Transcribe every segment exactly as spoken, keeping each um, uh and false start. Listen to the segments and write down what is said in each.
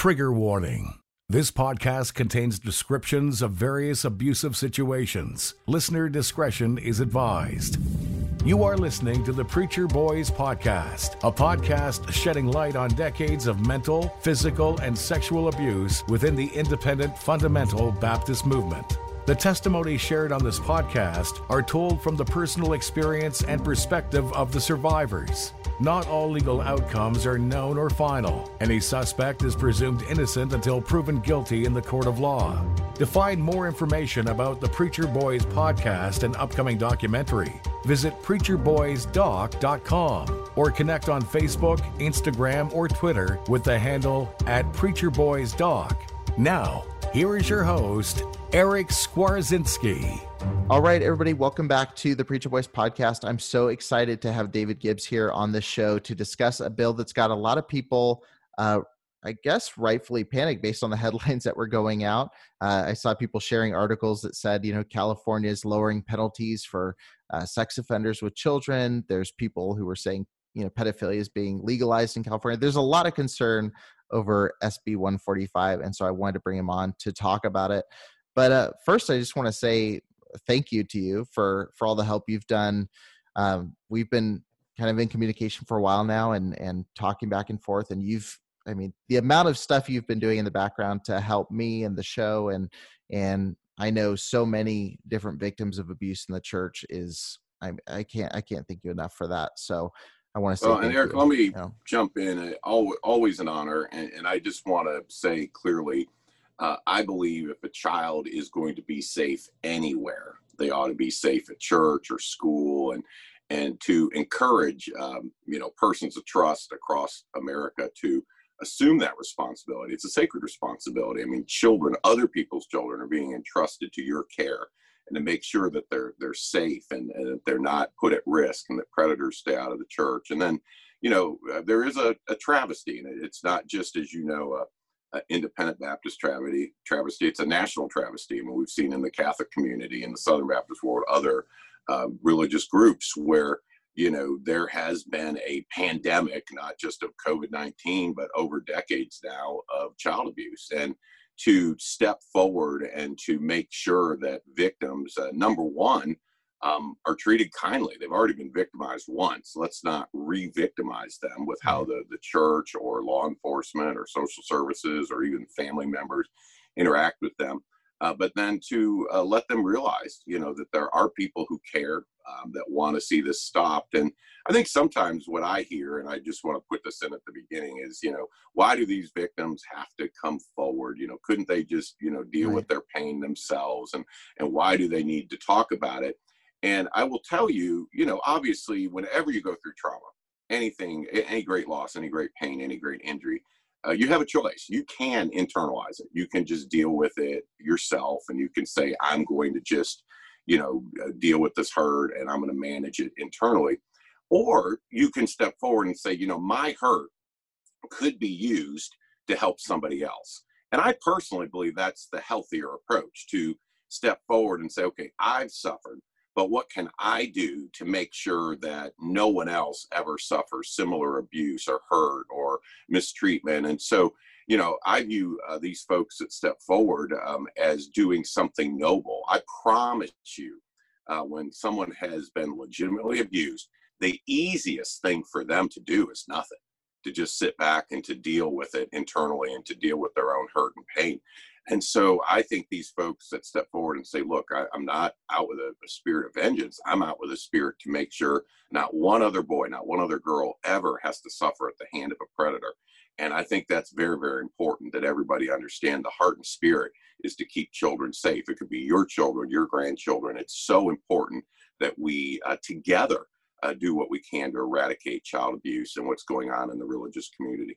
Trigger warning. This podcast contains descriptions of various abusive situations. Listener discretion is advised. You are listening to the Preacher Boys Podcast, a podcast shedding light on decades of mental, physical, and sexual abuse within the independent fundamental Baptist movement. The testimonies shared on this podcast are told from the personal experience and perspective of the survivors. Not all legal outcomes are known or final. Any suspect is presumed innocent until proven guilty in the court of law. To find more information about the Preacher Boys Podcast and upcoming documentary, visit preacher boys doc dot com or connect on Facebook, Instagram, or Twitter with the handle at preacher boys doc. Now, here is your host, Eric Skwarczynski. All right, everybody, welcome back to the Preacher Boys Podcast. I'm so excited to have David Gibbs here on this show to discuss a bill that's got a lot of people, uh, I guess, rightfully panicked based on the headlines that were going out. Uh, I saw people sharing articles that said, you know, California is lowering penalties for uh, sex offenders with children. There's people who were saying, you know, pedophilia is being legalized in California. There's a lot of concern over S B one forty-five, and so I wanted to bring him on to talk about it. But uh, first, I just want to say thank you to you for, for all the help you've done. Um, we've been kind of in communication for a while now and, and talking back and forth. And you've, I mean, the amount of stuff you've been doing in the background to help me and the show. And, and I know so many different victims of abuse in the church is, I, I can't, I can't thank you enough for that. So I want to say, well, and Eric, you. let me you know. jump in. Always, always an honor. And, and I just want to say clearly, Uh, I believe if a child is going to be safe anywhere, they ought to be safe at church or school, and and to encourage um, you know persons of trust across America to assume that responsibility. It's a sacred responsibility. I mean, children, other people's children, are being entrusted to your care, and to make sure that they're they're safe and, and that they're not put at risk, and that predators stay out of the church. And then, you know, uh, there is a, a travesty, and it's not just, as you know, uh, Uh, independent Baptist travesty, travesty. It's a national travesty. I mean, we've seen in the Catholic community, in the Southern Baptist world, other uh, religious groups where, you know, there has been a pandemic, not just of COVID nineteen, but over decades now of child abuse. And to step forward and to make sure that victims, uh, number one, Um, are treated kindly. They've already been victimized once. Let's not re-victimize them with how the, the church or law enforcement or social services or even family members interact with them. Uh, but then to uh, let them realize, you know, that there are people who care, um, that want to see this stopped. And I think sometimes what I hear, and I just want to put this in at the beginning, is, you know, why do these victims have to come forward? You know, couldn't they just, you know, deal Right. with their pain themselves? And, and why do they need to talk about it? And I will tell you, you know, obviously, whenever you go through trauma, anything, any great loss, any great pain, any great injury, uh, you have a choice. You can internalize it. You can just deal with it yourself, and you can say, I'm going to just, you know, deal with this hurt, and I'm going to manage it internally. Or you can step forward and say, you know, my hurt could be used to help somebody else. And I personally believe that's the healthier approach, to step forward and say, okay, I've suffered, but what can I do to make sure that no one else ever suffers similar abuse or hurt or mistreatment? And so, you know, I view uh, these folks that step forward um, as doing something noble. I promise you, uh, when someone has been legitimately abused, the easiest thing for them to do is nothing, to just sit back and to deal with it internally and to deal with their own hurt and pain. And so I think these folks that step forward and say, look, I, I'm not out with a, a spirit of vengeance. I'm out with a spirit to make sure not one other boy, not one other girl ever has to suffer at the hand of a predator. And I think that's very, very important that everybody understand the heart and spirit is to keep children safe. It could be your children, your grandchildren. It's so important that we uh, together uh, do what we can to eradicate child abuse and what's going on in the religious community.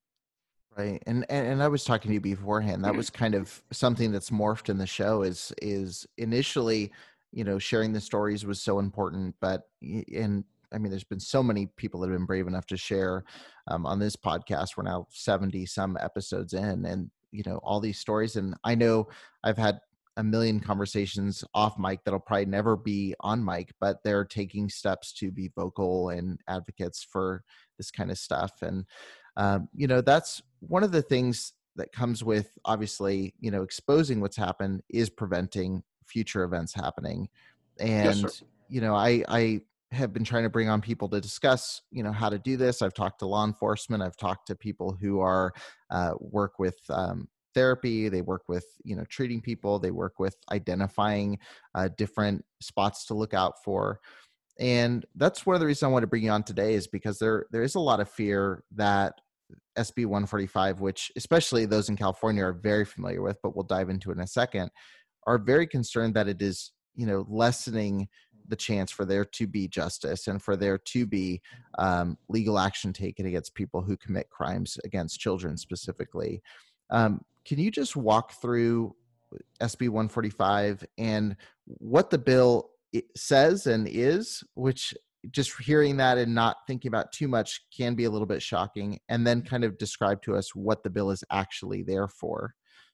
Right. And, and and I was talking to you beforehand. That was kind of something that's morphed in the show is is initially, you know, sharing the stories was so important. But and I mean, there's been so many people that have been brave enough to share um, on this podcast. We're now seventy some episodes in, and, you know, all these stories. And I know I've had a million conversations off mic that'll probably never be on mic, but they're taking steps to be vocal and advocates for this kind of stuff. And, um, you know, that's one of the things that comes with obviously, you know, exposing what's happened is preventing future events happening. Yes, And, sir. you know, I, I have been trying to bring on people to discuss, you know, how to do this. I've talked to law enforcement. I've talked to people who are, uh, work with, um, therapy. They work with, you know, treating people. They work with identifying, uh, different spots to look out for. And that's one of the reasons I want to bring you on today, is because there, there is a lot of fear that S B one forty-five, which especially those in California are very familiar with, but we'll dive into it in a second, are very concerned that it is, you know, lessening the chance for there to be justice and for there to be um, legal action taken against people who commit crimes against children specifically. Um, can you just walk through S B one forty-five and what the bill says and is, which just hearing that and not thinking about too much can be a little bit shocking, and then kind of describe to us what the bill is actually there for?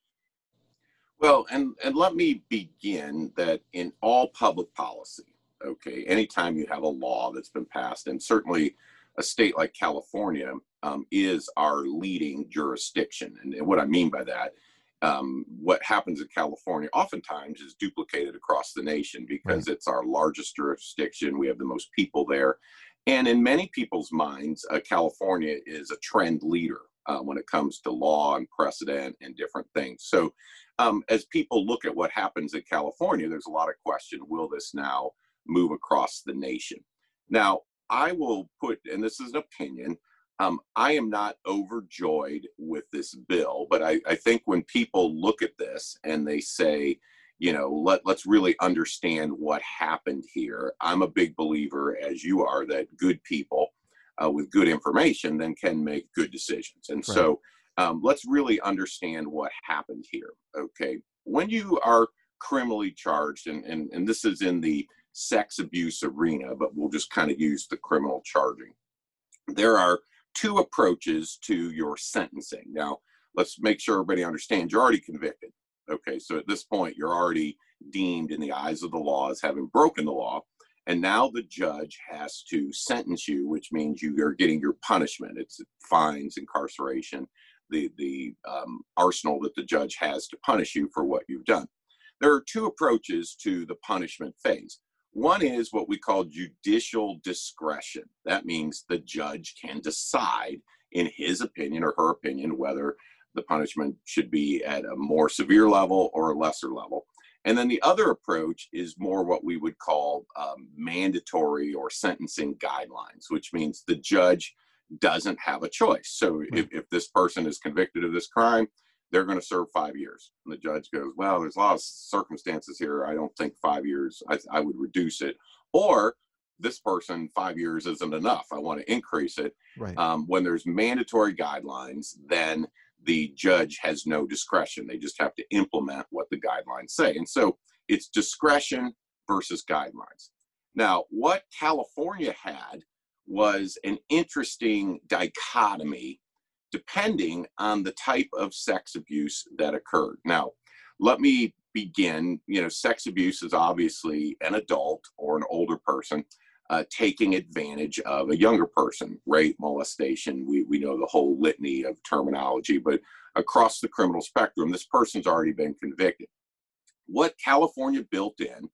Well, and, and let me begin that in all public policy, okay, anytime you have a law that's been passed, and certainly a state like California um, is our leading jurisdiction. And, and what I mean by that, um, what happens in California oftentimes is duplicated across the nation because Right. it's our largest jurisdiction. We have the most people there. And in many people's minds, uh, California is a trend leader uh, when it comes to law and precedent and different things. So um, as people look at what happens in California, there's a lot of question, will this now move across the nation? Now, I will put, and this is an opinion, um, I am not overjoyed with this bill, but I, I think when people look at this and they say, you know, let, let's really understand what happened here. I'm a big believer, as you are, that good people uh, with good information then can make good decisions. And Right. so um, let's really understand what happened here. Okay. When you are criminally charged, and, and, and this is in the sex abuse arena, but we'll just kind of use the criminal charging. There are two approaches to your sentencing. Now, let's make sure everybody understands you're already convicted. Okay, so at this point, you're already deemed in the eyes of the law as having broken the law. And now the judge has to sentence you, which means you are getting your punishment. It's fines, incarceration, the, the um, arsenal that the judge has to punish you for what you've done. There are two approaches to the punishment phase. One is what we call judicial discretion. That means the judge can decide, in his opinion or her opinion, whether the punishment should be at a more severe level or a lesser level. And then the other approach is more what we would call um, mandatory or sentencing guidelines, which means the judge doesn't have a choice. So Right. if, if this person is convicted of this crime, they're going to serve five years. And the judge goes, well, there's a lot of circumstances here. I don't think five years, I, I would reduce it. Or this person, five years isn't enough. I want to increase it. Right. Um, when there's mandatory guidelines, then the judge has no discretion. They just have to implement what the guidelines say. And so it's discretion versus guidelines. Now, what California had was an interesting dichotomy depending on the type of sex abuse that occurred. Now, let me begin. You know, sex abuse is obviously an adult or an older person uh, taking advantage of a younger person. Rape, molestation, we, we know the whole litany of terminology, but across the criminal spectrum, this person's already been convicted. What California built in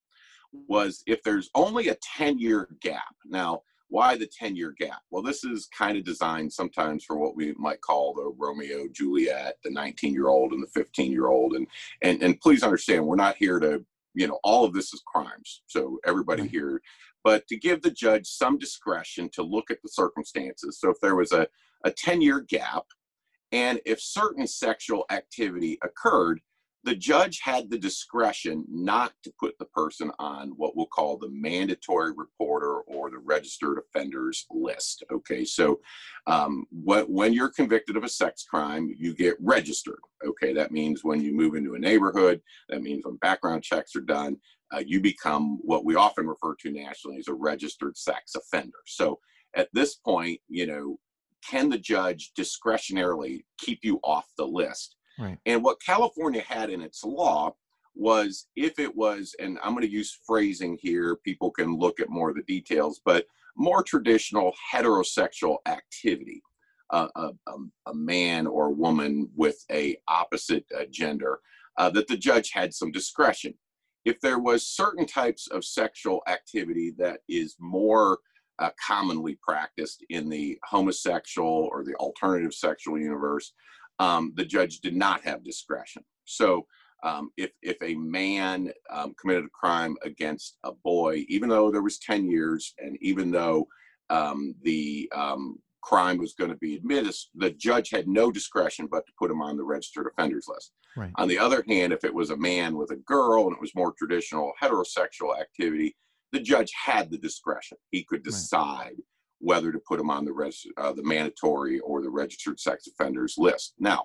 was if there's only a ten-year gap. Now, why the ten-year gap? Well, this is kind of designed sometimes for what we might call the Romeo Juliet, the nineteen-year-old and the fifteen-year-old. And, and, and please understand, we're not here to, you know, all of this is crimes. So everybody Right. here, but to give the judge some discretion to look at the circumstances. So if there was a, a ten-year gap, and if certain sexual activity occurred, the judge had the discretion not to put the person on what we'll call the mandatory reporter or the registered offenders list. Okay, so um, what, when you're convicted of a sex crime, you get registered. Okay, that means when you move into a neighborhood, that means when background checks are done, uh, you become what we often refer to nationally as a registered sex offender. So at this point, you know, can the judge discretionarily keep you off the list? Right. And what California had in its law was if it was, and I'm going to use phrasing here, people can look at more of the details, but more traditional heterosexual activity. a, a, a man or woman with a opposite uh, gender, uh, that the judge had some discretion. If there was certain types of sexual activity that is more uh, commonly practiced in the homosexual or the alternative sexual universe, um, the judge did not have discretion. So um, if, if a man um, committed a crime against a boy, even though there was ten years, and even though um, the um, crime was going to be admitted, the judge had no discretion but to put him on the registered offenders list. Right. On the other hand, if it was a man with a girl and it was more traditional heterosexual activity, the judge had the discretion. He could decide right. whether to put him on the res- uh, the mandatory or the registered sex offenders list. Now,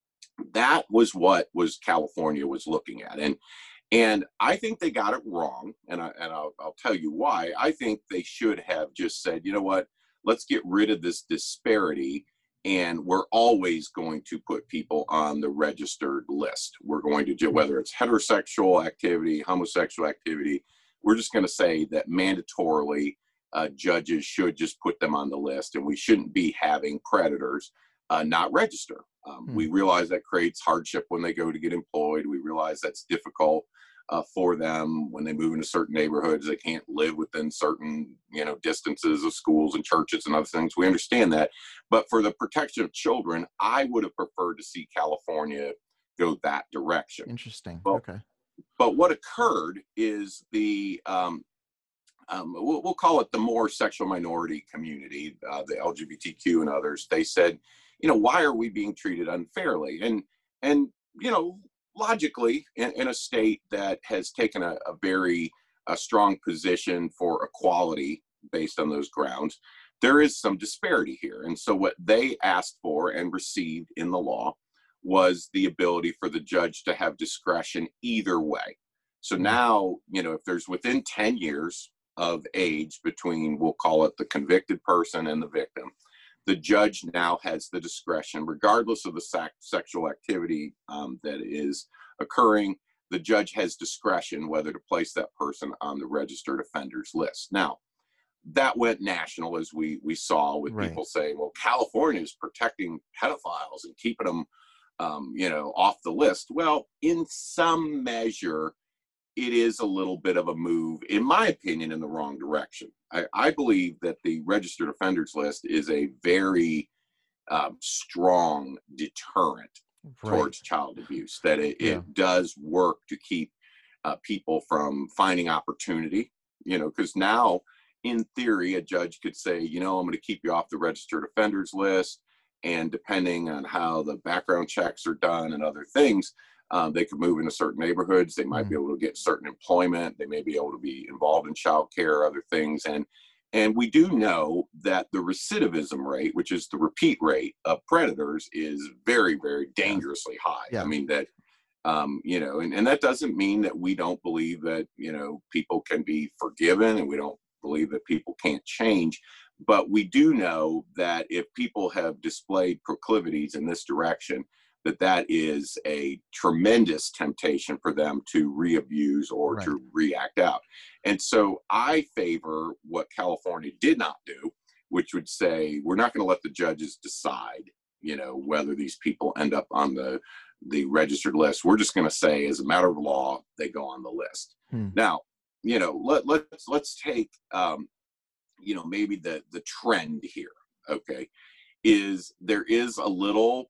that was what was California was looking at, and and I think they got it wrong, and I and I'll, I'll tell you why. I think they should have just said, you know what, let's get rid of this disparity, and we're always going to put people on the registered list. We're going to do, whether it's heterosexual activity, homosexual activity, we're just going to say that mandatorily uh, judges should just put them on the list, and we shouldn't be having predators uh, not register. Um, hmm. We realize that creates hardship when they go to get employed. We realize that's difficult uh, for them when they move into certain neighborhoods. They can't live within certain, you know, distances of schools and churches and other things. We understand that. But for the protection of children, I would have preferred to see California go that direction. Interesting. But, okay. But what occurred is the, um, um, we'll, we'll call it the more sexual minority community, uh, the L G B T Q and others. They said, you know, why are we being treated unfairly? And, and you know, logically, in, in a state that has taken a, a very a strong position for equality based on those grounds, there is some disparity here. And so what they asked for and received in the law was the ability for the judge to have discretion either way. So now, you know, if there's within ten years of age between, we'll call it the convicted person and the victim, the judge now has the discretion, regardless of the sac- sexual activity um, that is occurring, the judge has discretion whether to place that person on the registered offenders list. Now, that went national, as we we saw with right. people saying, well, California is protecting pedophiles and keeping them, um, you know, off the list. Well, in some measure, it is a little bit of a move, in my opinion, in the wrong direction. I, I believe that the registered offenders list is a very um, strong deterrent right. towards child abuse, that it, yeah. it does work to keep uh, people from finding opportunity, you know, because now, in theory, a judge could say, you know, I'm going to keep you off the registered offenders list, and depending on how the background checks are done and other things, Um, they could move into certain neighborhoods. They might mm. be able to get certain employment. They may be able to be involved in childcare, other things. And and we do know that the recidivism rate, which is the repeat rate of predators, is very, very dangerously high. Yeah. I mean, that, um, you know, and, and that doesn't mean that we don't believe that, you know, people can be forgiven, and we don't believe that people can't change. But we do know that if people have displayed proclivities in this direction, that that is a tremendous temptation for them to re-abuse or right. to react out. And so I favor what California did not do, which would say, we're not going to let the judges decide, you know, whether these people end up on the, the registered list. We're just going to say, as a matter of law, they go on the list. Hmm. Now, you know, let, let's, let's take, um, you know, maybe the, the trend here, okay, is there is a little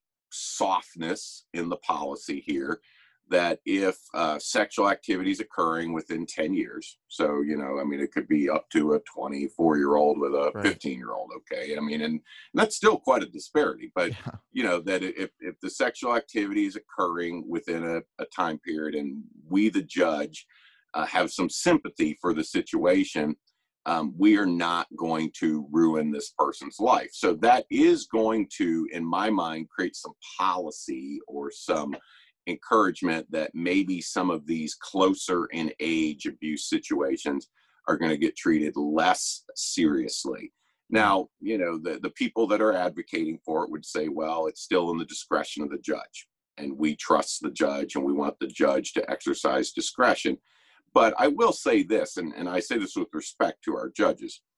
softness in the policy here, that if uh, sexual activity is occurring within ten years, so, you know, I mean, it could be up to a twenty-four year old with a fifteen year old. Okay. I mean, and, and that's still quite a disparity, but yeah. you know, that if, if the sexual activity is occurring within a, a time period, and we, the judge, uh, have some sympathy for the situation, Um, we are not going to ruin this person's life. So that is going to, in my mind, create some policy or some encouragement that maybe some of these closer in age abuse situations are going to get treated less seriously. Now, you know, the, the people that are advocating for it would say, well, it's still in the discretion of the judge, and we trust the judge, and we want the judge to exercise discretion. But I will say this, and, and I say this with respect to our judges,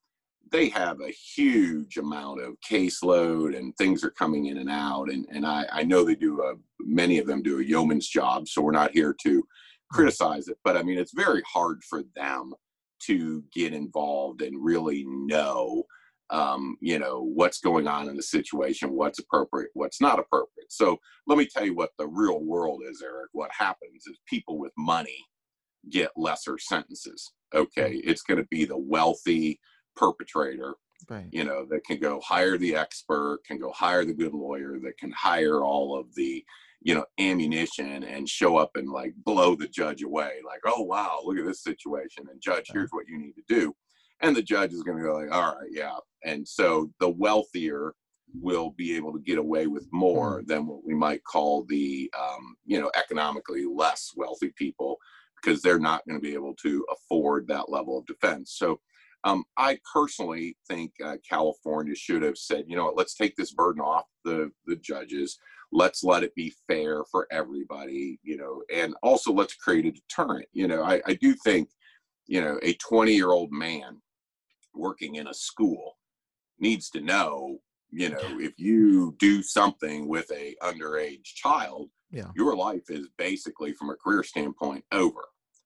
they have a huge amount of caseload and things are coming in and out. And, and I, I know they do, a, many of them do a yeoman's job. So we're not here to criticize it, but I mean, it's very hard for them to get involved and really know, um, you know, what's going on in the situation, what's appropriate, what's not appropriate. So let me tell you what the real world is, Eric. What happens is people with money get lesser sentences. Okay. It's going to be the wealthy perpetrator, right, you know, that can go hire the expert, can go hire the good lawyer, that can hire all of the, you know, ammunition and show up and like blow the judge away. Like, oh, wow, look at this situation. And judge, here's what you need to do. And the judge is going to go like, all right, yeah. And so the wealthier will be able to get away with more mm-hmm. than what we might call the, um, you know, economically less wealthy people, because they're not going to be able to afford that level of defense. So um, I personally think uh, California should have said, you know what, let's take this burden off the, the judges. Let's let it be fair for everybody, you know, and also let's create a deterrent. You know, I, I do think, you know, a twenty-year-old man working in a school needs to know, you know, if you do something with a underage child, yeah, your life is basically, from a career standpoint, over.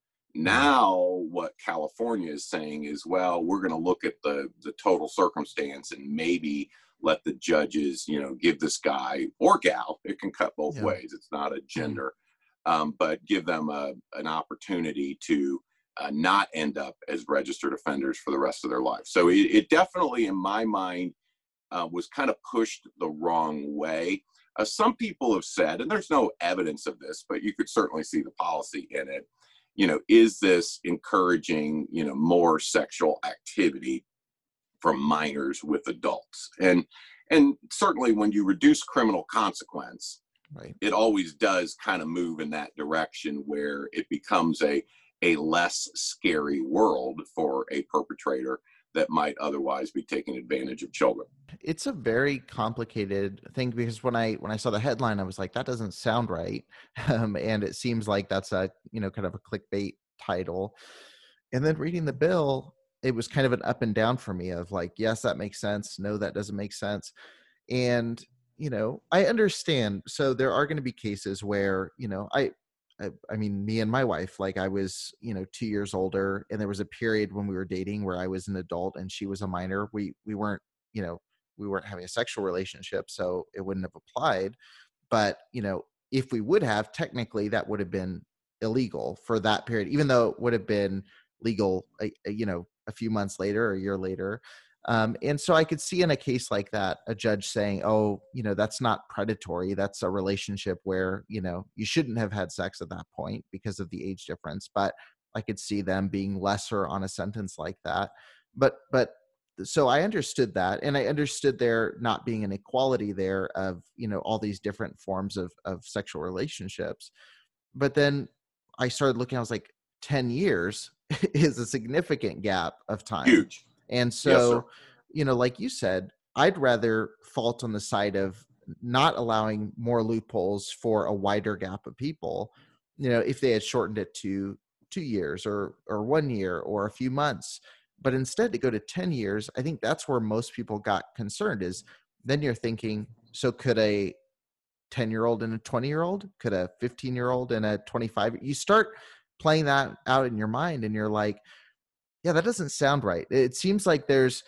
Now, what California is saying is, well, we're going to look at the, the total circumstance and maybe let the judges, you know, give this guy or gal, it can cut both yeah. ways. It's not a gender, um, but give them a, an opportunity to uh, not end up as registered offenders for the rest of their life. So it, it definitely, in my mind, uh, was kind of pushed the wrong way. Uh, some people have said, and there's no evidence of this, but you could certainly see the policy in it, you know, is this encouraging, you know, more sexual activity from minors with adults? And and certainly when you reduce criminal consequence, right, it always does kind of move in that direction where it becomes a a less scary world for a perpetrator that might otherwise be taking advantage of children. It's a very complicated thing, because when I when I saw the headline, I was like, that doesn't sound right. Um, and it seems like that's a, you know, kind of a clickbait title. And then reading the bill, it was kind of an up and down for me of like, yes, that makes sense. No, that doesn't make sense. And, you know, I understand. So there are going to be cases where, you know, I, I, I mean, me and my wife, like I was, you know, two years older, and there was a period when we were dating where I was an adult and she was a minor. We, we weren't, you know, we weren't having a sexual relationship, so it wouldn't have applied. But, you know, if we would have, technically that would have been illegal for that period, even though it would have been legal, you know, a few months later or a year later. Um, and so I could see in a case like that, a judge saying, oh, you know, that's not predatory. That's a relationship where, you know, you shouldn't have had sex at that point because of the age difference. But I could see them being lesser on a sentence like that. But, but so I understood that. And I understood there not being an equality there of, you know, all these different forms of, of sexual relationships. But then I started looking, I was like, ten years is a significant gap of time. Huge. And so, yes, you know, like you said, I'd rather fault on the side of not allowing more loopholes for a wider gap of people, you know, if they had shortened it to two years or, or one year or a few months, but instead to go to ten years, I think that's where most people got concerned. Is then you're thinking, so could a ten year old and a twenty year old, could a fifteen year old and a twenty-five, you start playing that out in your mind and you're like, yeah, that doesn't sound right. It seems like there's,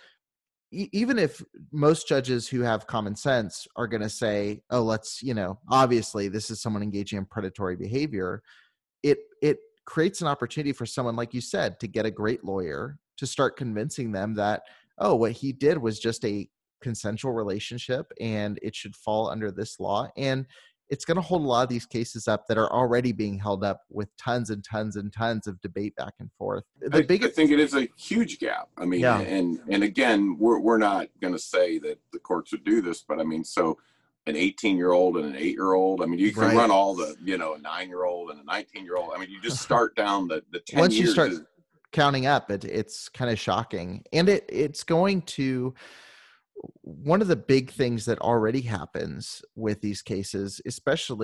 even if most judges who have common sense are going to say, oh, let's, you know, obviously this is someone engaging in predatory behavior. It, it creates an opportunity for someone, like you said, to get a great lawyer to start convincing them that, oh, what he did was just a consensual relationship and it should fall under this law. And it's going to hold a lot of these cases up that are already being held up with tons and tons and tons of debate back and forth. The I, biggest, I think it is a huge gap. I mean, yeah. and and again, we're we're not going to say that the courts would do this, but I mean, so an eighteen year old and an eight year old. I mean, you can right. run all the, you know, a nine year old and a nineteen year old. I mean, you just start down the the ten Once years. you start is, counting up, it it's kind of shocking, and it it's going to. One of the big things that already happens with these cases, especially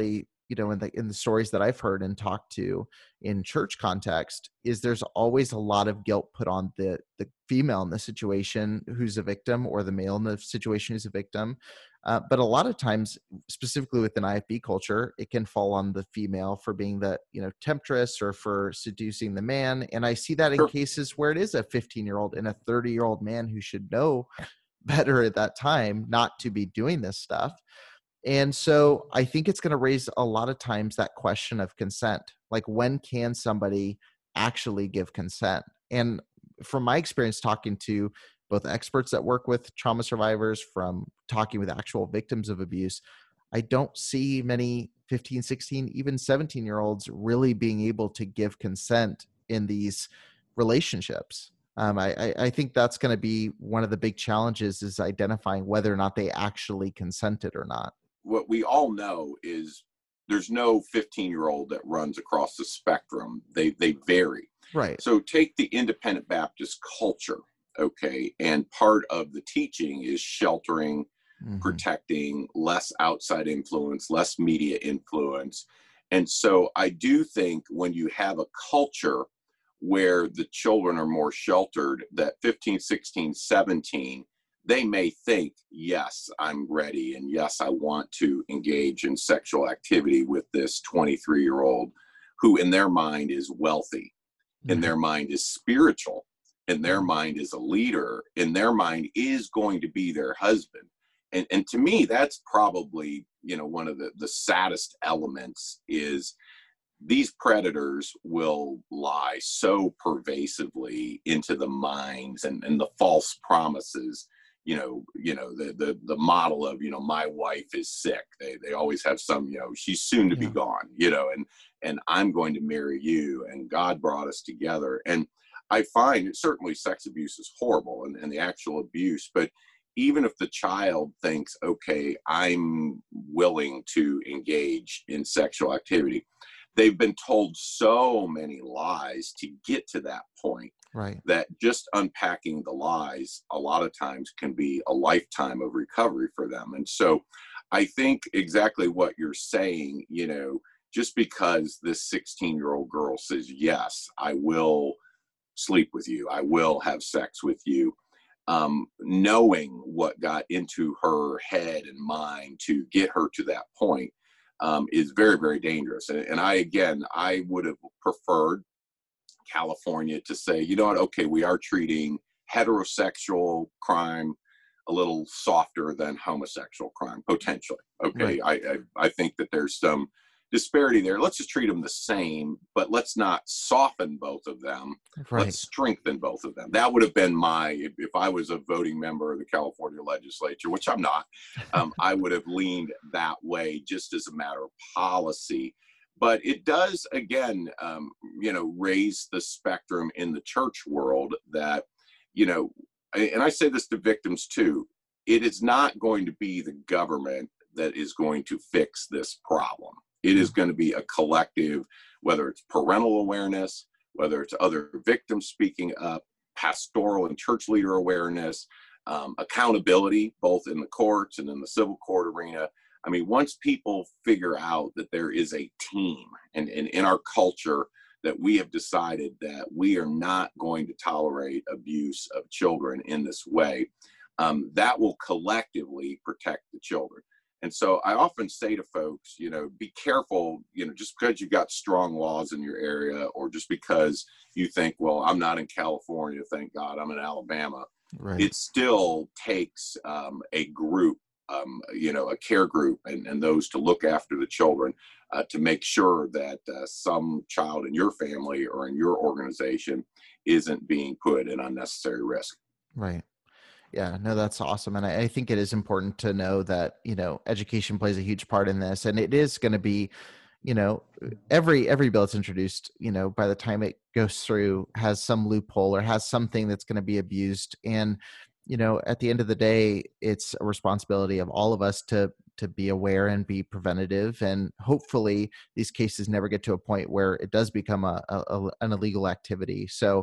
you know, in the in the stories that I've heard and talked to in church context, is there's always a lot of guilt put on the the female in the situation who's a victim, or the male in the situation who's a victim. Uh, but a lot of times, specifically within I F B culture, it can fall on the female for being the, you know, temptress or for seducing the man. And I see that in Sure. cases where it is a fifteen year old and a thirty year old man who should know better at that time not to be doing this stuff. And so I think it's going to raise a lot of times that question of consent. Like, when can somebody actually give consent? And from my experience talking to both experts that work with trauma survivors, from talking with actual victims of abuse, I don't see many fifteen, sixteen, even seventeen year olds really being able to give consent in these relationships. Um, I, I think that's going to be one of the big challenges, is identifying whether or not they actually consented or not. What we all know is there's no fifteen year old that runs across the spectrum. They, they vary. Right. So take the independent Baptist culture. Okay. And part of the teaching is sheltering, mm-hmm. protecting, less outside influence, less media influence. And so I do think when you have a culture where the children are more sheltered, that fifteen, sixteen, seventeen, they may think, yes, I'm ready. And yes, I want to engage in sexual activity with this twenty-three year old who in their mind is wealthy, mm-hmm. in their mind is spiritual, in their mind is a leader, in their mind is going to be their husband. And, and to me, that's probably, you know, one of the, the saddest elements is these predators will lie so pervasively into the minds and, and the false promises, you know, you know, the, the, the model of, you know, my wife is sick. They, they always have some, you know, she's soon to yeah. be gone, you know, and, and I'm going to marry you, and God brought us together. And I find certainly sex abuse is horrible, and, and the actual abuse, but even if the child thinks, okay, I'm willing to engage in sexual activity, they've been told so many lies to get to that point, right? That just unpacking the lies a lot of times can be a lifetime of recovery for them. And so I think exactly what you're saying, you know, just because this sixteen year old girl says, yes, I will sleep with you, I will have sex with you, um, knowing what got into her head and mind to get her to that point um, is very, very dangerous. And, and I, again, I would have preferred California to say, you know what, okay, we are treating heterosexual crime a little softer than homosexual crime, potentially. Okay, right. I, I I think that there's some disparity there. Let's just treat them the same, but let's not soften both of them. Right. Let's strengthen both of them. That would have been my, if, if I was a voting member of the California legislature, which I'm not, um, I would have leaned that way just as a matter of policy. But it does, again, um, you know, raise the spectrum in the church world that, you know, and I say this to victims too, it is not going to be the government that is going to fix this problem. It is going to be a collective, whether it's parental awareness, whether it's other victims speaking up, pastoral and church leader awareness, um, accountability, both in the courts and in the civil court arena. I mean, once people figure out that there is a team, and, and in our culture that we have decided that we are not going to tolerate abuse of children in this way, um, that will collectively protect the children. And so I often say to folks, you know, be careful, you know, just because you've got strong laws in your area, or just because you think, well, I'm not in California, thank God, I'm in Alabama. Right. It still takes um, a group, um, you know, a care group and, and those to look after the children uh, to make sure that uh, some child in your family or in your organization isn't being put in unnecessary risk. Right. Yeah, no, that's awesome. And I, I think it is important to know that, you know, education plays a huge part in this, and it is going to be, you know, every, every bill that's introduced, you know, by the time it goes through has some loophole or has something that's going to be abused. And, you know, at the end of the day, it's a responsibility of all of us to, to be aware and be preventative. And hopefully these cases never get to a point where it does become a, a an illegal activity. So,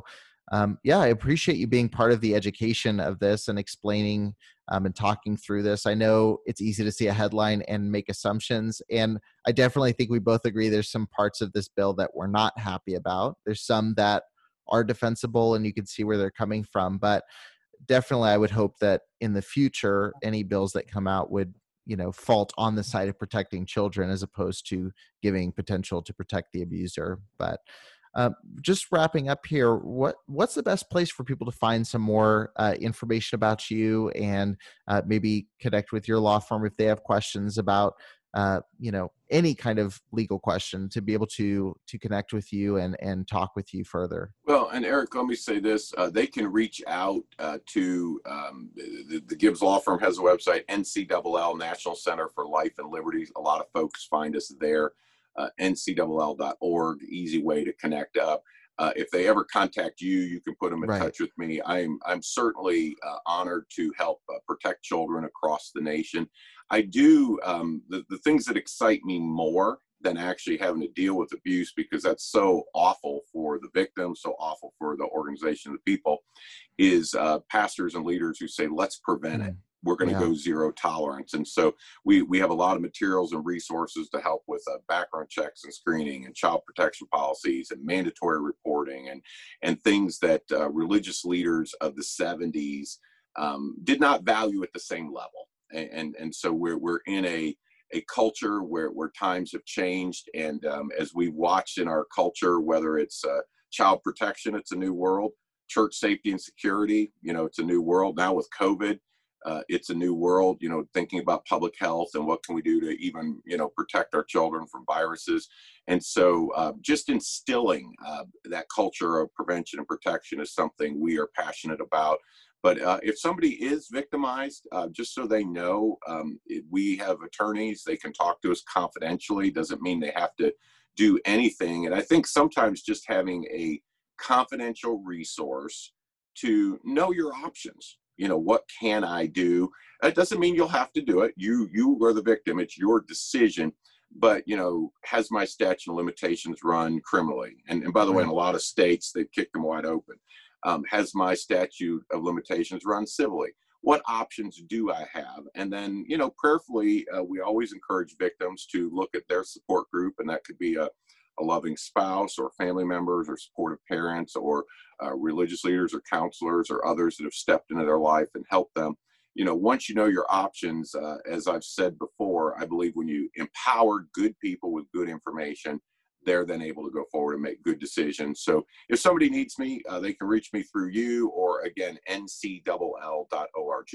um, yeah, I appreciate you being part of the education of this and explaining um, and talking through this. I know it's easy to see a headline and make assumptions, and I definitely think we both agree there's some parts of this bill that we're not happy about. There's some that are defensible and you can see where they're coming from, but definitely I would hope that in the future, any bills that come out would, you know, fault on the side of protecting children as opposed to giving potential to protect the abuser. But uh, just wrapping up here, what what's the best place for people to find some more uh, information about you and uh, maybe connect with your law firm if they have questions about, uh, you know, any kind of legal question, to be able to to connect with you and and talk with you further? Well, and Eric, let me say this: uh, they can reach out uh, to um, the, the Gibbs Law Firm has a website, N C L L, National Center for Life and Liberty. A lot of folks find us there. Uh, N C L L dot org, easy way to connect up. Uh, if they ever contact you, you can put them in right. touch with me. I'm I'm certainly uh, honored to help uh, protect children across the nation. I do um, the, the things that excite me more than actually having to deal with abuse, because that's so awful for the victim, so awful for the organization, the people, is uh, pastors and leaders who say, let's prevent mm. it. We're going to yeah. go zero tolerance. And so we, we have a lot of materials and resources to help with uh, background checks and screening and child protection policies and mandatory reporting and, and things that uh, religious leaders of the seventies um, did not value at the same level. And, and, and so we're, we're in a, a culture where, where times have changed. And um, as we watched in our culture, whether it's uh, child protection, it's a new world, church safety and security, you know, it's a new world now with COVID. Uh, it's a new world, you know, thinking about public health and what can we do to even, you know, protect our children from viruses. And so uh, just instilling uh, that culture of prevention and protection is something we are passionate about. But uh, if somebody is victimized, uh, just so they know, um, we have attorneys, they can talk to us confidentially. Doesn't mean they have to do anything. And I think sometimes just having a confidential resource to know your options. You know, what can I do? It doesn't mean you'll have to do it. You you are the victim. It's your decision. But, you know, has my statute of limitations run criminally? And, and by the way, in a lot of states, they've kicked them wide open. Um, has my statute of limitations run civilly? What options do I have? And then, you know, prayerfully, uh, we always encourage victims to look at their support group, and that could be a a loving spouse or family members or supportive parents or uh, religious leaders or counselors or others that have stepped into their life and helped them. You know, once you know your options, uh, as I've said before, I believe when you empower good people with good information, they're then able to go forward and make good decisions. So if somebody needs me, uh, they can reach me through you or, again, N C L L dot org.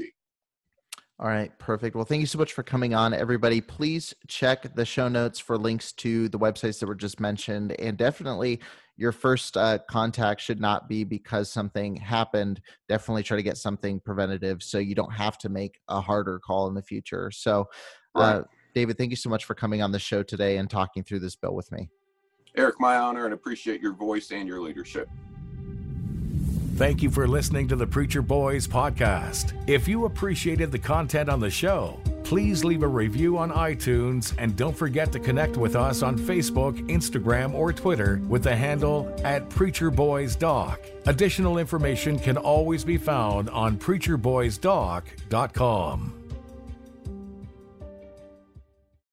All right, perfect. Well, thank you so much for coming on, everybody. Please check the show notes for links to the websites that were just mentioned. And definitely your first uh, contact should not be because something happened. Definitely try to get something preventative so you don't have to make a harder call in the future. So, uh, right. David, thank you so much for coming on the show today and talking through this bill with me. Eric, my honor, and appreciate your voice and your leadership. Thank you for listening to the Preacher Boys podcast. If you appreciated the content on the show, please leave a review on iTunes and don't forget to connect with us on Facebook, Instagram, or Twitter with the handle at Preacher Boys Doc. Additional information can always be found on preacher boys doc dot com.